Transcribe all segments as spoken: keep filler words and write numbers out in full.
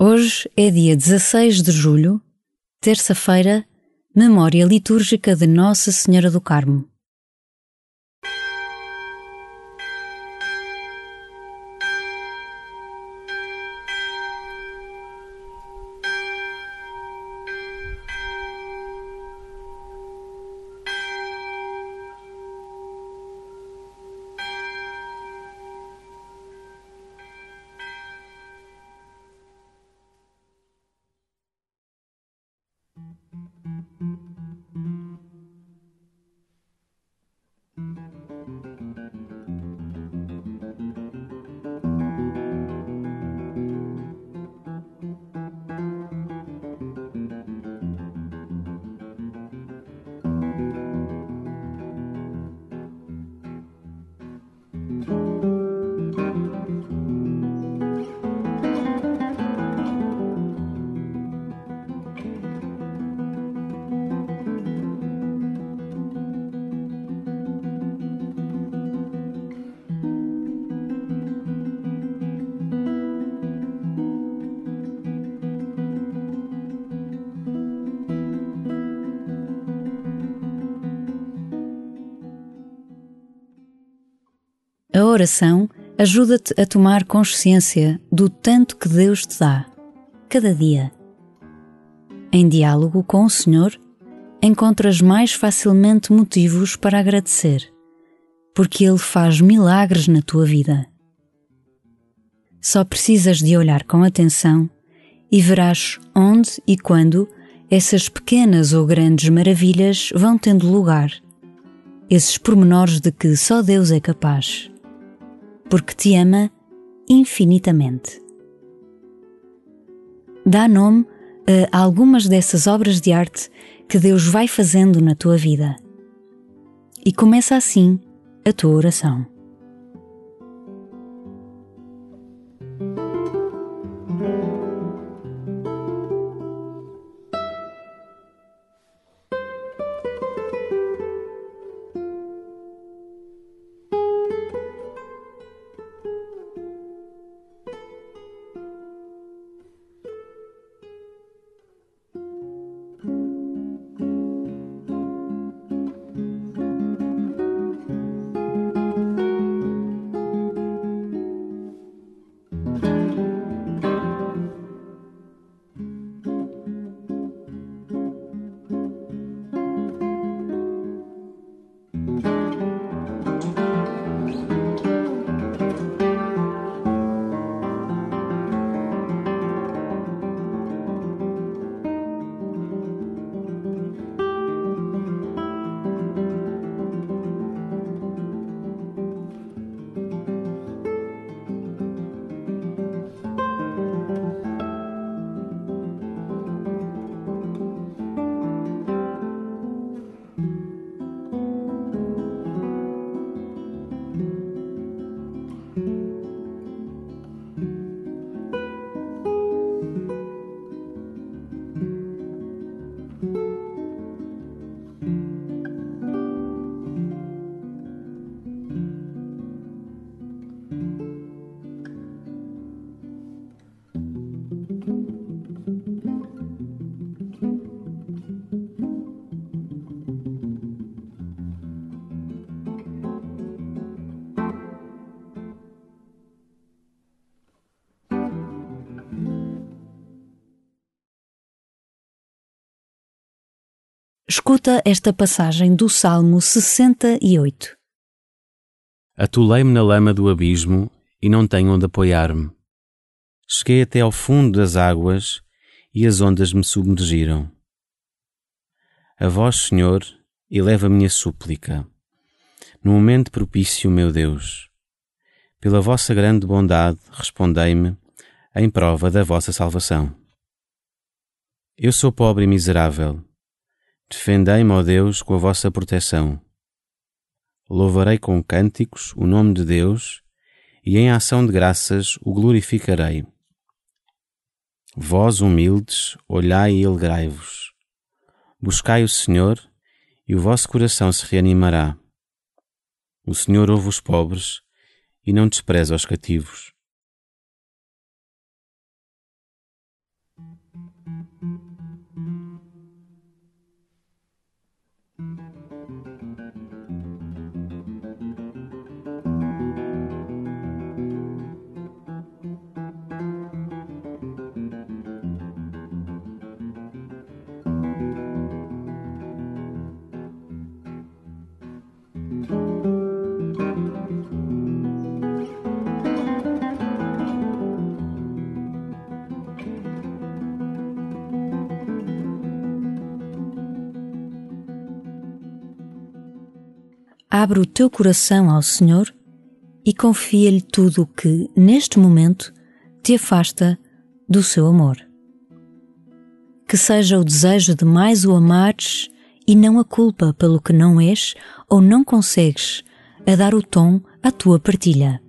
Hoje é dia dezasseis de julho, terça-feira, memória litúrgica de Nossa Senhora do Carmo. A oração ajuda-te a tomar consciência do tanto que Deus te dá, cada dia. Em diálogo com o Senhor, encontras mais facilmente motivos para agradecer, porque Ele faz milagres na tua vida. Só precisas de olhar com atenção e verás onde e quando essas pequenas ou grandes maravilhas vão tendo lugar, esses pormenores de que só Deus é capaz. Porque te ama infinitamente. Dá nome a algumas dessas obras de arte que Deus vai fazendo na tua vida. E começa assim a tua oração. Escuta esta passagem do Salmo sessenta e oito. Atolei-me na lama do abismo e não tenho onde apoiar-me. Cheguei até ao fundo das águas e as ondas me submergiram. A vós, Senhor, eleva a minha súplica. No momento propício, meu Deus. Pela vossa grande bondade, respondei-me em prova da vossa salvação. Eu sou pobre e miserável. Defendei-me, ó Deus, com a vossa proteção. Louvarei com cânticos o nome de Deus e em ação de graças o glorificarei. Vós, humildes, olhai e alegrai-vos. Buscai o Senhor e o vosso coração se reanimará. O Senhor ouve os pobres e não despreza os cativos. Abre o teu coração ao Senhor e confia-lhe tudo o que, neste momento, te afasta do seu amor. Que seja o desejo de mais o amares e não a culpa pelo que não és ou não consegues a dar o tom à tua partilha.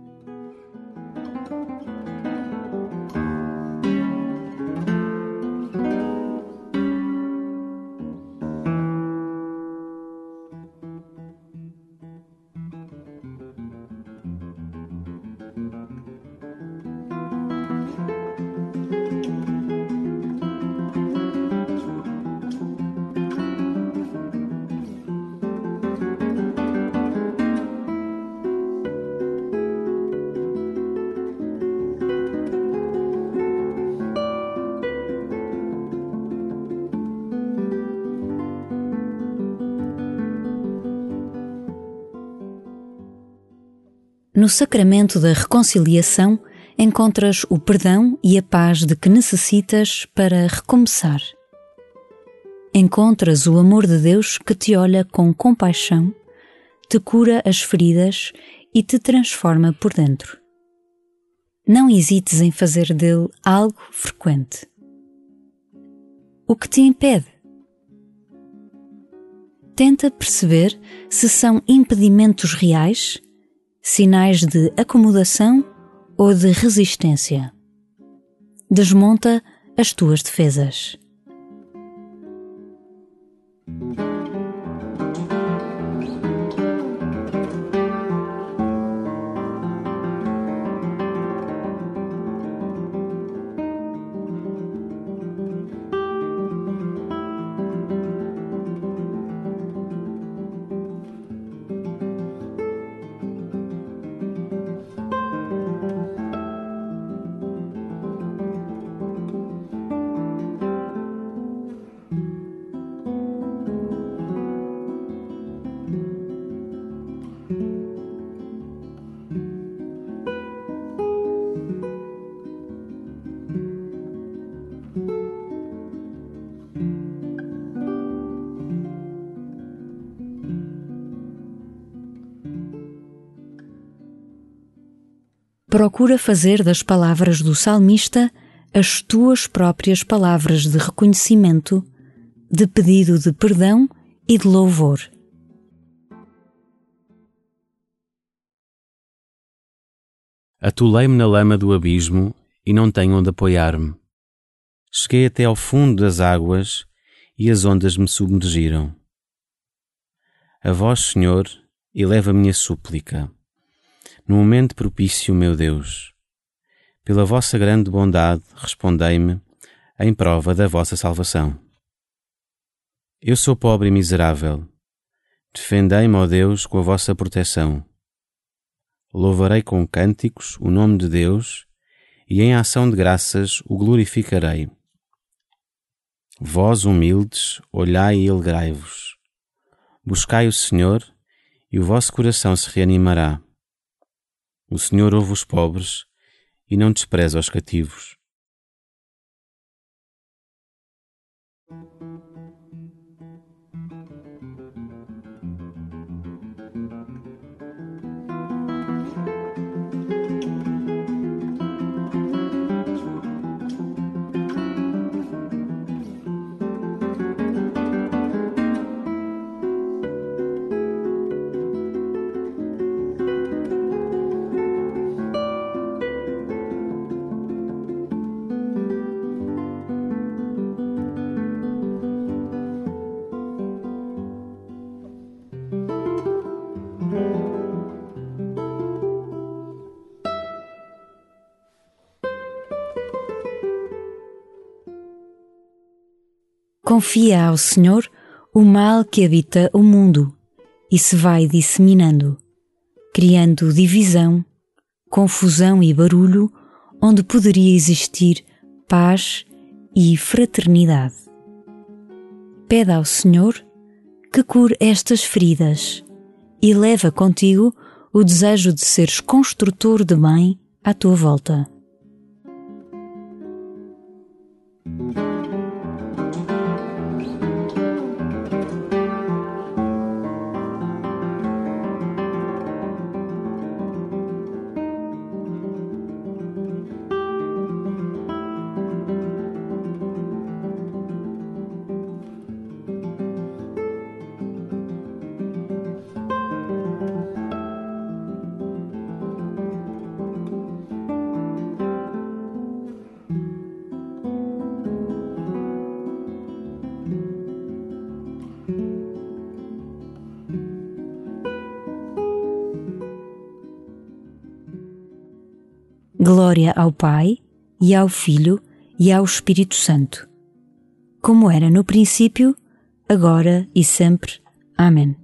No sacramento da reconciliação, encontras o perdão e a paz de que necessitas para recomeçar. Encontras o amor de Deus que te olha com compaixão, te cura as feridas e te transforma por dentro. Não hesites em fazer dele algo frequente. O que te impede? Tenta perceber se são impedimentos reais, sinais de acomodação ou de resistência. Desmonta as tuas defesas. Procura fazer das palavras do salmista as tuas próprias palavras de reconhecimento, de pedido de perdão e de louvor. Atolei-me na lama do abismo e não tenho onde apoiar-me. Cheguei até ao fundo das águas e as ondas me submergiram. A vós, Senhor, eleva a minha súplica. No momento propício, meu Deus, pela vossa grande bondade, respondei-me em prova da vossa salvação. Eu sou pobre e miserável. Defendei-me, ó Deus, com a vossa proteção. Louvarei com cânticos o nome de Deus e em ação de graças o glorificarei. Vós, humildes, olhai e alegrai-vos. Buscai o Senhor e o vosso coração se reanimará. O Senhor ouve os pobres e não despreza os cativos. Confia ao Senhor o mal que habita o mundo e se vai disseminando, criando divisão, confusão e barulho onde poderia existir paz e fraternidade. Pede ao Senhor que cure estas feridas e leva contigo o desejo de seres construtor de bem à tua volta. Glória ao Pai, e ao Filho, e ao Espírito Santo, como era no princípio, agora e sempre. Amém.